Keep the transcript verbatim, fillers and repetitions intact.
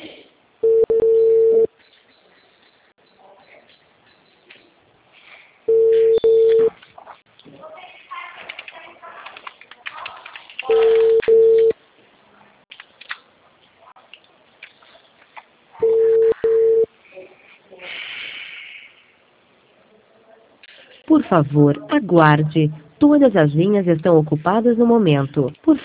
Por favor, aguarde. Todas as linhas estão ocupadas no momento. Por